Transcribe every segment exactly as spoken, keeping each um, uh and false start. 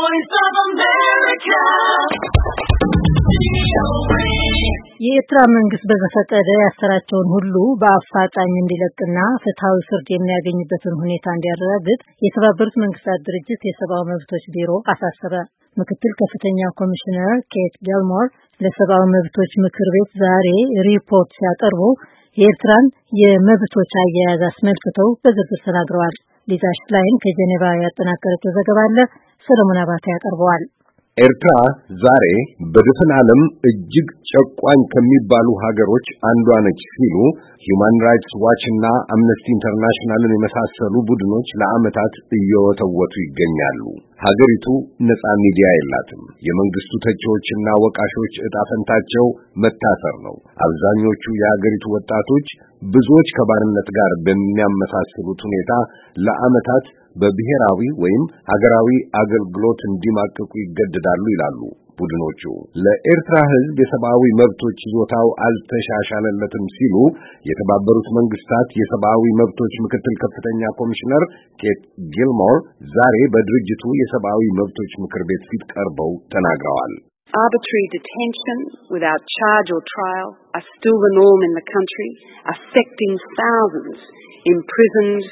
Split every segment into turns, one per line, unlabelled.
voice of America.
የኤርትራ መንግስት በዘፈቀደ ያሰራቸውን ሁሉ በአፋጣኝ እንዲለቅና ፍትሃዊ ፍርድ የሚያገኝበትን ሁኔታ እንዲያረጋግጥ የተባበሩት መንግስታት ድርጅት የሰብአዊ መብቶች ቢሮ አሳሰበ። ምክትል ከፍተኛ ኮሚሽነር ኬት ጊልሞር ለሰብአዊ መብቶች ምክር ቤት ዛሬ ሪፖርት ሲያቀርቡ የኤርትራን የመብቶች አያያዝ አስመልክተው በዝርዝር ተናግረዋል። ሊዛ ሽላይን ከጄኔቫ ያጠናቀረችው ዘገባ አለ፣ ሰለሞን አባተ ያቀርበዋል።
ኤርትራ ዛሬ በድፍን ዓለም እጅግ ጨቋኝ ከሚባሉ ሀገሮች አንዷ ነች ሲሉ ሂዩማን ራይትስ ዋች እና አምነስቲ ኢንተርናሽናልን የመሳሰሉ ቡድኖች ለዓመታት እየወተወቱ ይገኛሉ። ሀገሪቱ ነፃ ሚዲያ የላትም። የመንግስቱ ተቺዎችና ወቃሾች ዕጣ ፈንታቸው መታሰር ነው። አብዛኞቹ የሀገሪቱ ወጣቶች ብዙዎች ከባርነት ጋር በሚያመሳስሉት ሁኔታ ለዓመታት በብሔራዊ ወይም ሀገራዊ አገልግሎት እንዲማቀቁ ይገደዳሉ ይላሉ ቡድኖቹ። ለኤርትራ ሕዝብ የሰብአዊ መብቶች ይዞታው አልተሻሻለለትም ሲሉ የተባበሩት መንግስታት የሰብአዊ መብቶች ምክትል ከፍተኛ ኮሚሽነር ኬት ጊልሞር ዛሬ በድርጅቱ የሰብአዊ መብቶች ምክር ቤት ፊት ቀርበው ተናግረዋል።
Arbitrary detention without charge or trial are still the norm in the country, affecting thousands imprisoned.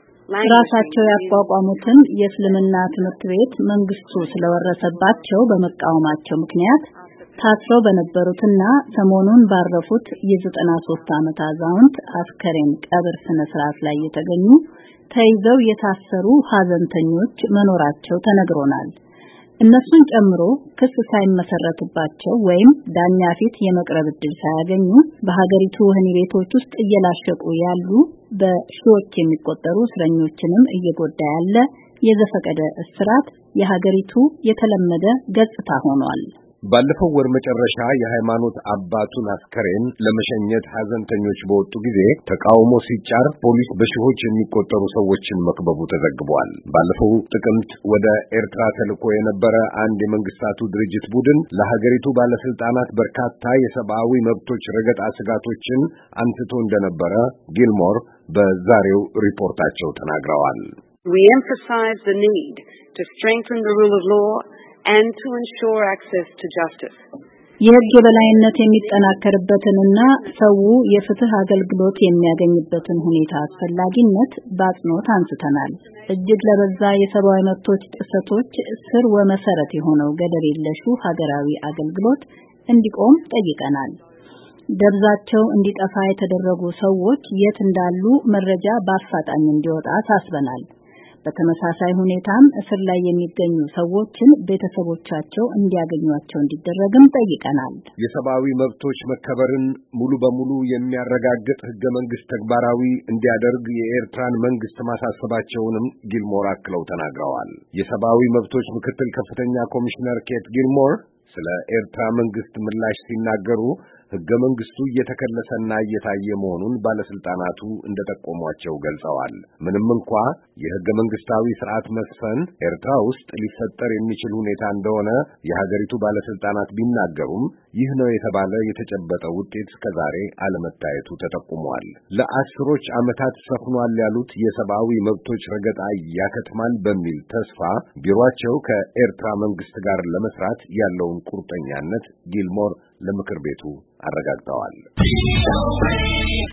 ራሳቸው ያቋቋሙትን የእስልምና ትምህርት ቤት መንግስቱ ስለወረሰባቸው በመቃወማቸው ምክንያት ታስረው በነበሩትና ሰሞኑን ባረፉት የዘጠና ሶስት ዓመት አዛውንት አስከሬን ቀብር ስነ ስርዓት ላይ የተገኙ ተይዘው የታሰሩ ሀዘንተኞች መኖራቸው ተነግሮናል። እነሱን ጨምሮ ክስ ሳይመሰረትባቸው ወይም ዳኛ ፊት የመቅረብ ዕድል ሳያገኙ በሀገሪቱ ወህኒ ቤቶች ውስጥ እየላሸቁ ያሉ በሺዎች የሚቆጠሩ እስረኞችንም እየጎዳ ያለ የዘፈቀደ እስራት የሀገሪቱ የተለመደ ገጽታ ሆኗል።
ባለፈው ወር መጨረሻ የሃይማኖት አባቱን አስከሬን ለመሸኘት ሀዘንተኞች በወጡ ጊዜ ተቃውሞ ሲጫር ፖሊስ በሺዎች የሚቆጠሩ ሰዎችን መክበቡ ተዘግቧል። ባለፈው ጥቅምት ወደ ኤርትራ ተልኮ የነበረ አንድ የመንግስታቱ ድርጅት ቡድን ለሀገሪቱ ባለስልጣናት በርካታ የሰብአዊ መብቶች ረገጣ ስጋቶችን አንስቶ እንደነበረ ጊልሞር በዛሬው ሪፖርታቸው ተናግረዋል።
We emphasize the need to strengthen the rule of law and to ensure access to justice.
የህግ የበላይነት የሚጠናከርበትንና ሰው የፍትህ አገልግሎት የሚያገኝበትን ሁኔታ አስፈላጊነት በአጽንኦት አንስተናል። እጅግ ለበዛ የሰብአዊ መብቶች ጥሰቶች ስር ወመሰረት የሆነው ገደብ የለሹ ሀገራዊ አገልግሎት እንዲቆም ጠይቀናል። ደብዛቸው እንዲጠፋ የተደረጉ ሰዎች የት እንዳሉ መረጃ በአፋጣኝ እንዲወጣ አሳስበናል። በተመሳሳይ ሁኔታም እስር ላይ የሚገኙ ሰዎችን ቤተሰቦቻቸው እንዲያገኟቸው እንዲደረግም ጠይቀናል።
የሰብአዊ መብቶች መከበርን ሙሉ በሙሉ የሚያረጋግጥ ህገ መንግስት ተግባራዊ እንዲያደርግ የኤርትራን መንግስት ማሳሰባቸውንም ጊልሞር አክለው ተናግረዋል። የሰብአዊ መብቶች ምክትል ከፍተኛ ኮሚሽነር ኬት ጊልሞር ስለ ኤርትራ መንግስት ምላሽ ሲናገሩ ህገ መንግስቱ እየተከለሰና እየታየ መሆኑን ባለስልጣናቱ እንደጠቆሟቸው ገልጸዋል። ምንም እንኳ የህገ መንግስታዊ ስርዓት መስፈን ኤርትራ ውስጥ ሊፈጠር የሚችል ሁኔታ እንደሆነ የሀገሪቱ ባለስልጣናት ቢናገሩም ይህ ነው የተባለ የተጨበጠ ውጤት እስከዛሬ አለመታየቱ ተጠቁሟል። ለአስሮች ዓመታት ሰፍኗል ያሉት የሰብአዊ መብቶች ረገጣ ያከትማል በሚል ተስፋ ቢሮአቸው ከኤርትራ መንግስት ጋር ለመስራት ያለውን ቁርጠኛነት ጊልሞር ለምክር ቤቱ አረጋግጠዋል።